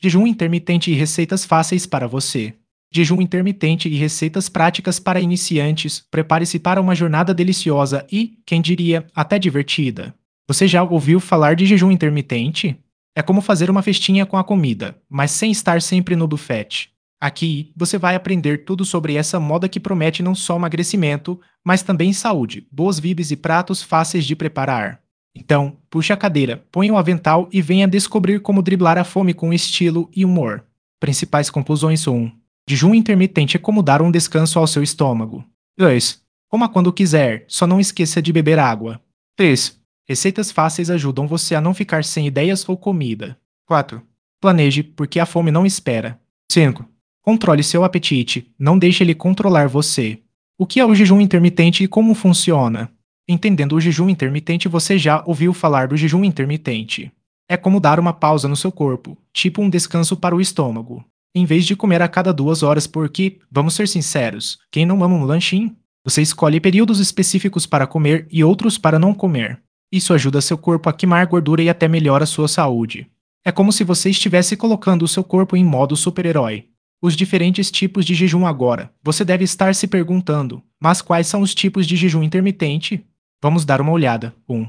Jejum intermitente e receitas fáceis para você. Jejum intermitente e receitas práticas para iniciantes. Prepare-se para uma jornada deliciosa e, quem diria, até divertida. Você já ouviu falar de jejum intermitente? É como fazer uma festinha com a comida, mas sem estar sempre no buffet. Aqui você vai aprender tudo sobre essa moda que promete não só emagrecimento, mas também saúde, boas vibes e pratos fáceis de preparar. Então, puxe a cadeira, ponha o avental e venha descobrir como driblar a fome com estilo e humor. Principais conclusões 1. Jejum intermitente é como dar um descanso ao seu estômago. 2. Coma quando quiser, só não esqueça de beber água. 3. Receitas fáceis ajudam você a não ficar sem ideias ou comida. 4. Planeje, porque a fome não espera. 5. Controle seu apetite, não deixe ele controlar você. O que é o jejum intermitente e como funciona? Entendendo o jejum intermitente, você já ouviu falar do jejum intermitente. É como dar uma pausa no seu corpo, tipo um descanso para o estômago. Em vez de comer a cada 2 horas, porque, vamos ser sinceros, quem não ama um lanchinho? Você escolhe períodos específicos para comer e outros para não comer. Isso ajuda seu corpo a queimar gordura e até melhora sua saúde. É como se você estivesse colocando o seu corpo em modo super-herói. Os diferentes tipos de jejum agora. Você deve estar se perguntando, mas quais são os tipos de jejum intermitente? Vamos dar uma olhada. 1.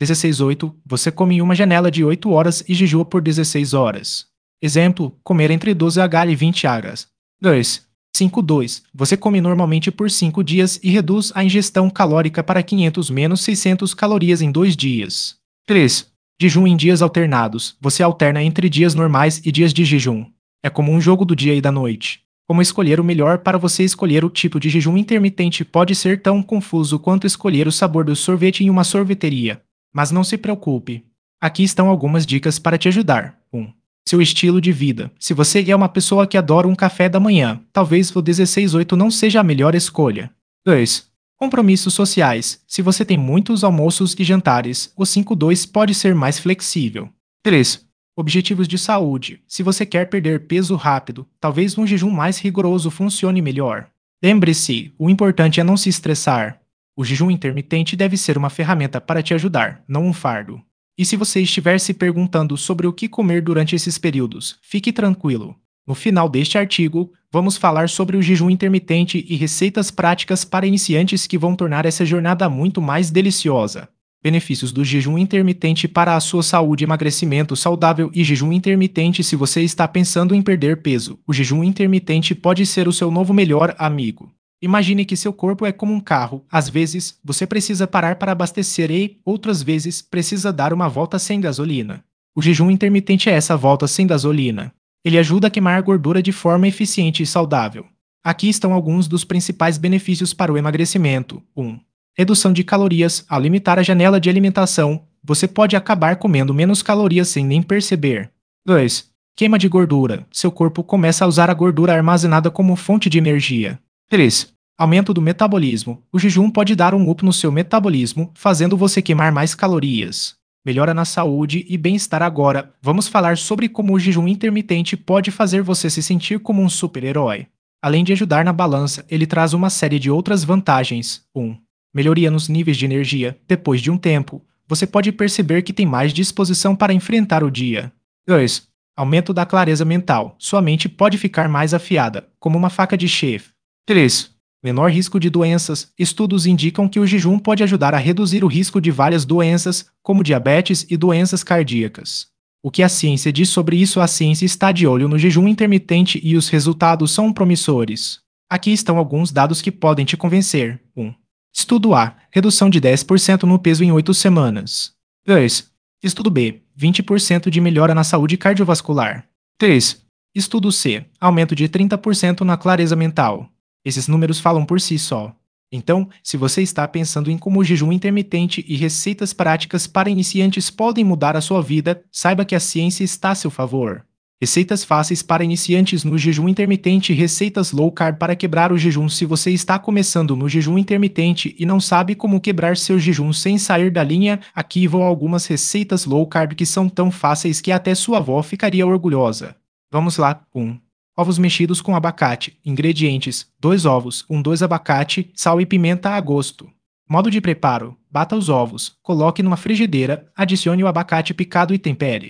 16-8. Você come em uma janela de 8 horas e jejua por 16 horas. Exemplo, comer entre 12h e 20h. 2. 5-2. Você come normalmente por 5 dias e reduz a ingestão calórica para 500-600 calorias em 2 dias. 3. Jejum em dias alternados. Você alterna entre dias normais e dias de jejum. É como um jogo do dia e da noite. Como escolher o melhor para você escolher o tipo de jejum intermitente pode ser tão confuso quanto escolher o sabor do sorvete em uma sorveteria. Mas não se preocupe. Aqui estão algumas dicas para te ajudar. 1. Seu estilo de vida. Se você é uma pessoa que adora um café da manhã, talvez o 16-8 não seja a melhor escolha. 2. Compromissos sociais. Se você tem muitos almoços e jantares, o 5-2 pode ser mais flexível. 3. Objetivos de saúde. Se você quer perder peso rápido, talvez um jejum mais rigoroso funcione melhor. Lembre-se, o importante é não se estressar. O jejum intermitente deve ser uma ferramenta para te ajudar, não um fardo. E se você estiver se perguntando sobre o que comer durante esses períodos, fique tranquilo. No final deste artigo, vamos falar sobre o jejum intermitente e receitas práticas para iniciantes que vão tornar essa jornada muito mais deliciosa. Benefícios do jejum intermitente para a sua saúde: emagrecimento saudável e jejum intermitente. Se você está pensando em perder peso, o jejum intermitente pode ser o seu novo melhor amigo. Imagine que seu corpo é como um carro. Às vezes, você precisa parar para abastecer e, outras vezes, precisa dar uma volta sem gasolina. O jejum intermitente é essa volta sem gasolina. Ele ajuda a queimar gordura de forma eficiente e saudável. Aqui estão alguns dos principais benefícios para o emagrecimento. 1. Redução de calorias. Ao limitar a janela de alimentação, você pode acabar comendo menos calorias sem nem perceber. 2. Queima de gordura. Seu corpo começa a usar a gordura armazenada como fonte de energia. 3. Aumento do metabolismo. O jejum pode dar um up no seu metabolismo, fazendo você queimar mais calorias. Melhora na saúde e bem-estar. Agora, vamos falar sobre como o jejum intermitente pode fazer você se sentir como um super-herói. Além de ajudar na balança, ele traz uma série de outras vantagens. 1. Melhoria nos níveis de energia. Depois de um tempo, você pode perceber que tem mais disposição para enfrentar o dia. 2. Aumento da clareza mental. Sua mente pode ficar mais afiada, como uma faca de chefe. 3. Menor risco de doenças. Estudos indicam que o jejum pode ajudar a reduzir o risco de várias doenças, como diabetes e doenças cardíacas. O que a ciência diz sobre isso? A ciência está de olho no jejum intermitente e os resultados são promissores. Aqui estão alguns dados que podem te convencer. 1. Estudo A. Redução de 10% no peso em 8 semanas. 2. Estudo B. 20% de melhora na saúde cardiovascular. 3. Estudo C. Aumento de 30% na clareza mental. Esses números falam por si só. Então, se você está pensando em como o jejum intermitente e receitas práticas para iniciantes podem mudar a sua vida, saiba que a ciência está a seu favor. Receitas fáceis para iniciantes no jejum intermitente e receitas low carb para quebrar o jejum. Se você está começando no jejum intermitente e não sabe como quebrar seu jejum sem sair da linha, aqui vão algumas receitas low carb que são tão fáceis que até sua avó ficaria orgulhosa. Vamos lá. 1. Ovos mexidos com abacate. Ingredientes: 2 ovos, 2 abacate, sal e pimenta a gosto. Modo de preparo: bata os ovos, coloque numa frigideira, adicione o abacate picado e tempere.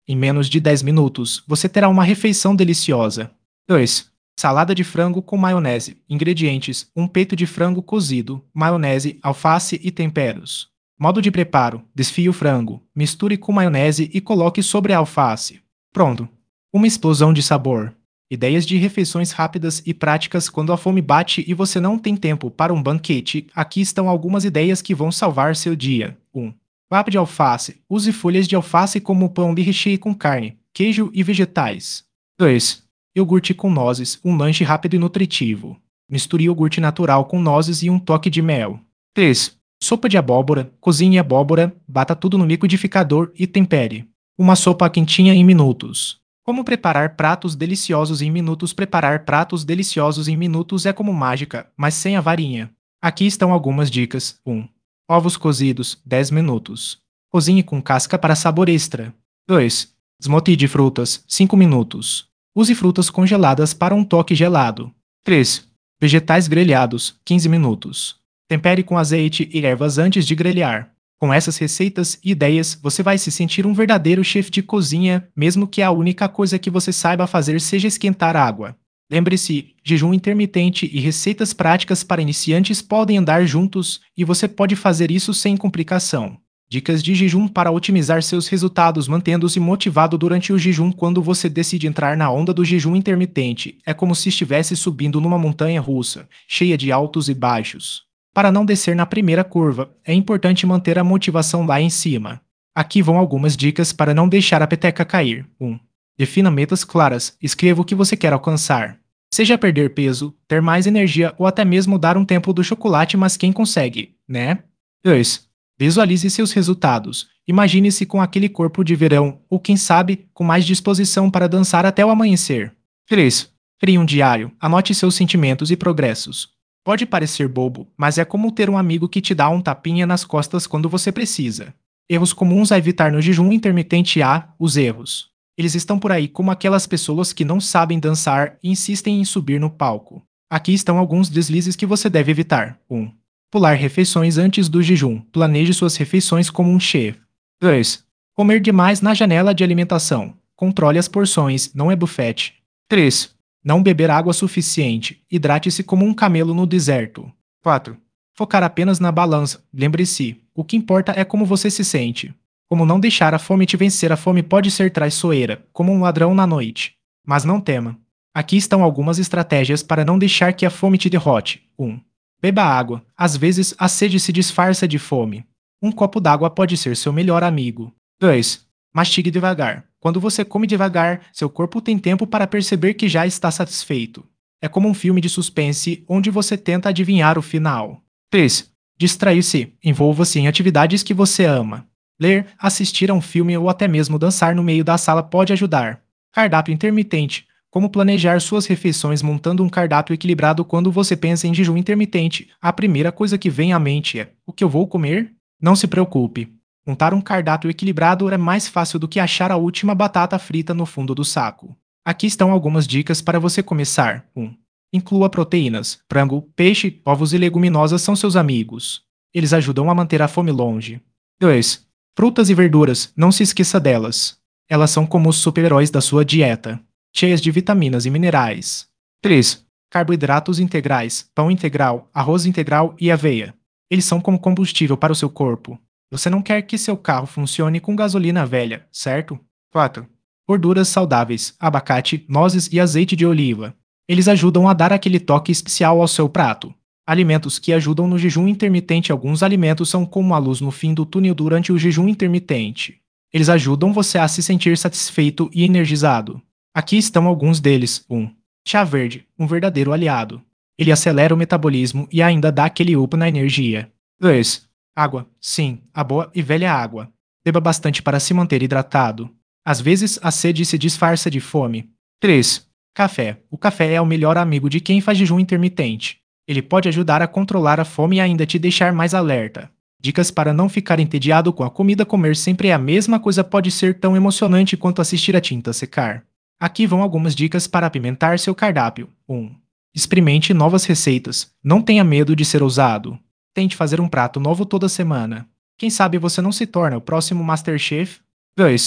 Em menos de 10 minutos, você terá uma refeição deliciosa. 2. Salada de frango com maionese. Ingredientes: um peito de frango cozido, maionese, alface e temperos. Modo de preparo: desfie o frango, misture com maionese e coloque sobre a alface. Pronto. Uma explosão de sabor. Ideias de refeições rápidas e práticas quando a fome bate e você não tem tempo para um banquete. Aqui estão algumas ideias que vão salvar seu dia. 1. Papo de alface. Use folhas de alface como pão de recheio com carne, queijo e vegetais. 2. Iogurte com nozes, um lanche rápido e nutritivo. Misture iogurte natural com nozes e um toque de mel. 3. Sopa de abóbora. Cozinhe a abóbora, bata tudo no liquidificador e tempere. Uma sopa quentinha em minutos. Como preparar pratos deliciosos em minutos? Preparar pratos deliciosos em minutos é como mágica, mas sem a varinha. Aqui estão algumas dicas. 1. Ovos cozidos, 10 minutos. Cozinhe com casca para sabor extra. 2. Smoothie de frutas, 5 minutos. Use frutas congeladas para um toque gelado. 3. Vegetais grelhados, 15 minutos. Tempere com azeite e ervas antes de grelhar. Com essas receitas e ideias, você vai se sentir um verdadeiro chefe de cozinha, mesmo que a única coisa que você saiba fazer seja esquentar água. Lembre-se, jejum intermitente e receitas práticas para iniciantes podem andar juntos, e você pode fazer isso sem complicação. Dicas de jejum para otimizar seus resultados mantendo-se motivado durante o jejum. Quando você decide entrar na onda do jejum intermitente, é como se estivesse subindo numa montanha russa, cheia de altos e baixos. Para não descer na primeira curva, é importante manter a motivação lá em cima. Aqui vão algumas dicas para não deixar a peteca cair. 1. Defina metas claras. Escreva o que você quer alcançar. Seja perder peso, ter mais energia ou até mesmo dar um tempo do chocolate, mas quem consegue, né? 2. Visualize seus resultados. Imagine-se com aquele corpo de verão, ou quem sabe, com mais disposição para dançar até o amanhecer. 3. Crie um diário. Anote seus sentimentos e progressos. Pode parecer bobo, mas é como ter um amigo que te dá um tapinha nas costas quando você precisa. Erros comuns a evitar no jejum intermitente. Os erros. Eles estão por aí, como aquelas pessoas que não sabem dançar e insistem em subir no palco. Aqui estão alguns deslizes que você deve evitar. 1. Pular refeições antes do jejum. Planeje suas refeições como um chefe. 2. Comer demais na janela de alimentação. Controle as porções, não é buffet. 3. Não beber água suficiente. Hidrate-se como um camelo no deserto. 4. Focar apenas na balança. Lembre-se, o que importa é como você se sente. Como não deixar a fome te vencer. A fome pode ser traiçoeira, como um ladrão na noite. Mas não tema. Aqui estão algumas estratégias para não deixar que a fome te derrote. 1. Beba água. Às vezes, a sede se disfarça de fome. Um copo d'água pode ser seu melhor amigo. 2. Mastigue devagar. Quando você come devagar, seu corpo tem tempo para perceber que já está satisfeito. É como um filme de suspense onde você tenta adivinhar o final. 3. Distrair-se. Envolva-se em atividades que você ama. Ler, assistir a um filme ou até mesmo dançar no meio da sala pode ajudar. Cardápio intermitente. Como planejar suas refeições montando um cardápio equilibrado. Quando você pensa em jejum intermitente, a primeira coisa que vem à mente é: o que eu vou comer? Não se preocupe. Montar um cardápio equilibrado é mais fácil do que achar a última batata frita no fundo do saco. Aqui estão algumas dicas para você começar. 1. Inclua proteínas. Frango, peixe, ovos e leguminosas são seus amigos. Eles ajudam a manter a fome longe. 2. Frutas e verduras, não se esqueça delas. Elas são como os super-heróis da sua dieta, cheias de vitaminas e minerais. 3. Carboidratos integrais, pão integral, arroz integral e aveia. Eles são como combustível para o seu corpo. Você não quer que seu carro funcione com gasolina velha, certo? 4. Gorduras saudáveis, abacate, nozes e azeite de oliva. Eles ajudam a dar aquele toque especial ao seu prato. Alimentos que ajudam no jejum intermitente. Alguns alimentos são como a luz no fim do túnel durante o jejum intermitente. Eles ajudam você a se sentir satisfeito e energizado. Aqui estão alguns deles. 1. Chá verde, um verdadeiro aliado. Ele acelera o metabolismo e ainda dá aquele up na energia. 2. Água. Sim, a boa e velha água. Beba bastante para se manter hidratado. Às vezes, a sede se disfarça de fome. 3. Café. O café é o melhor amigo de quem faz jejum intermitente. Ele pode ajudar a controlar a fome e ainda te deixar mais alerta. Dicas para não ficar entediado com a comida. Comer sempre a mesma coisa pode ser tão emocionante quanto assistir a tinta secar. Aqui vão algumas dicas para apimentar seu cardápio. 1. Experimente novas receitas. Não tenha medo de ser ousado. Tente fazer um prato novo toda semana. Quem sabe você não se torna o próximo MasterChef? 2.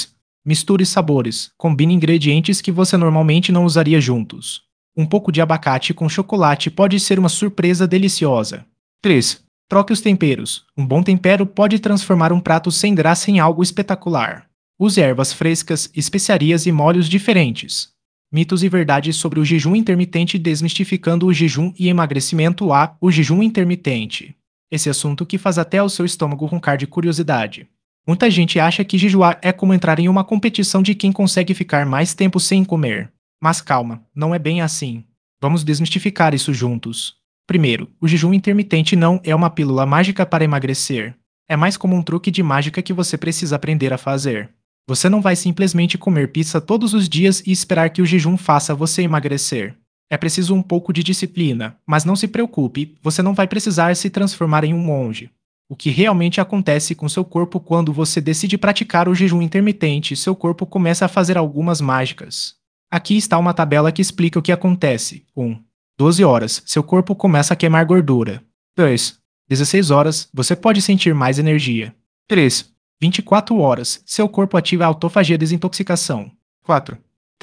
Misture sabores. Combine ingredientes que você normalmente não usaria juntos. Um pouco de abacate com chocolate pode ser uma surpresa deliciosa. 3. Troque os temperos. Um bom tempero pode transformar um prato sem graça em algo espetacular. Use ervas frescas, especiarias e molhos diferentes. Mitos e verdades sobre o jejum intermitente desmistificando o jejum e emagrecimento. O jejum intermitente. Esse assunto que faz até o seu estômago roncar de curiosidade. Muita gente acha que jejuar é como entrar em uma competição de quem consegue ficar mais tempo sem comer. Mas calma, não é bem assim. Vamos desmistificar isso juntos. Primeiro, o jejum intermitente não é uma pílula mágica para emagrecer. É mais como um truque de mágica que você precisa aprender a fazer. Você não vai simplesmente comer pizza todos os dias e esperar que o jejum faça você emagrecer. É preciso um pouco de disciplina, mas não se preocupe, você não vai precisar se transformar em um monge. O que realmente acontece com seu corpo quando você decide praticar o jejum intermitente, seu corpo começa a fazer algumas mágicas. Aqui está uma tabela que explica o que acontece. 1. 12 horas, seu corpo começa a queimar gordura. 2. 16 horas, você pode sentir mais energia. 3. 24 horas, seu corpo ativa a autofagia desintoxicação. 4.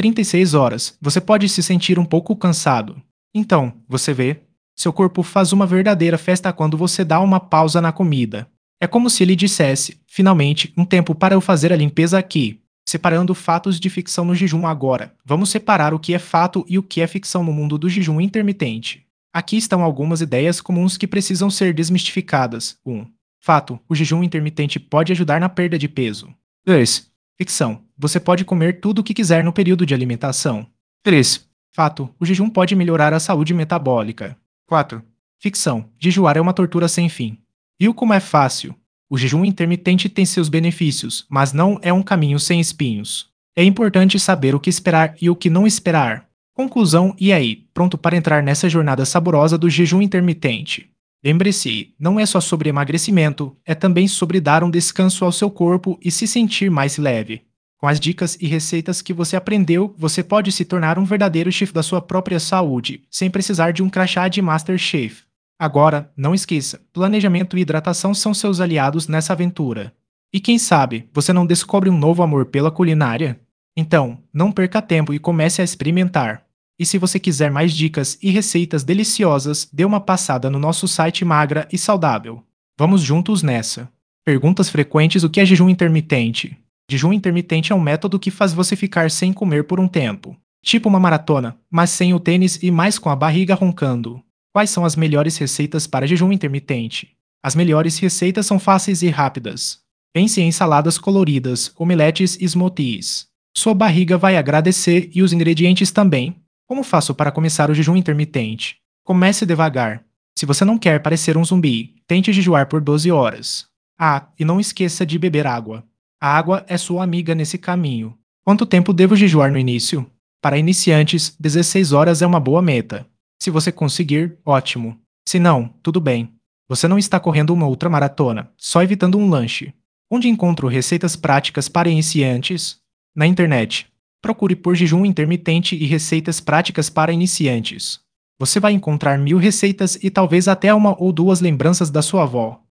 36 horas, você pode se sentir um pouco cansado. Então, você vê, seu corpo faz uma verdadeira festa quando você dá uma pausa na comida. É como se ele dissesse, finalmente, um tempo para eu fazer a limpeza aqui. Separando fatos de ficção no jejum agora. Vamos separar o que é fato e o que é ficção no mundo do jejum intermitente. Aqui estão algumas ideias comuns que precisam ser desmistificadas. 1. Fato: o jejum intermitente pode ajudar na perda de peso. 2. Ficção: você pode comer tudo o que quiser no período de alimentação. 3. Fato: o jejum pode melhorar a saúde metabólica. 4. Ficção: jejuar é uma tortura sem fim. Viu como é fácil? O jejum intermitente tem seus benefícios, mas não é um caminho sem espinhos. É importante saber o que esperar e o que não esperar. Conclusão: e aí, pronto para entrar nessa jornada saborosa do jejum intermitente? Lembre-se, não é só sobre emagrecimento, é também sobre dar um descanso ao seu corpo e se sentir mais leve. Com as dicas e receitas que você aprendeu, você pode se tornar um verdadeiro chefe da sua própria saúde, sem precisar de um crachá de MasterChef. Agora, não esqueça, planejamento e hidratação são seus aliados nessa aventura. E quem sabe, você não descobre um novo amor pela culinária? Então, não perca tempo e comece a experimentar. E se você quiser mais dicas e receitas deliciosas, dê uma passada no nosso site Magra e Saudável. Vamos juntos nessa. Perguntas frequentes: o que é jejum intermitente? Jejum intermitente é um método que faz você ficar sem comer por um tempo. Tipo uma maratona, mas sem o tênis e mais com a barriga roncando. Quais são as melhores receitas para jejum intermitente? As melhores receitas são fáceis e rápidas. Pense em saladas coloridas, omeletes e smoothies. Sua barriga vai agradecer e os ingredientes também. Como faço para começar o jejum intermitente? Comece devagar. Se você não quer parecer um zumbi, tente jejuar por 12 horas. E não esqueça de beber água. A água é sua amiga nesse caminho. Quanto tempo devo jejuar no início? Para iniciantes, 16 horas é uma boa meta. Se você conseguir, ótimo. Se não, tudo bem. Você não está correndo uma ultramaratona, só evitando um lanche. Onde encontro receitas práticas para iniciantes? Na internet. Procure por jejum intermitente e receitas práticas para iniciantes. Você vai encontrar 1000 receitas e talvez até uma ou duas lembranças da sua avó.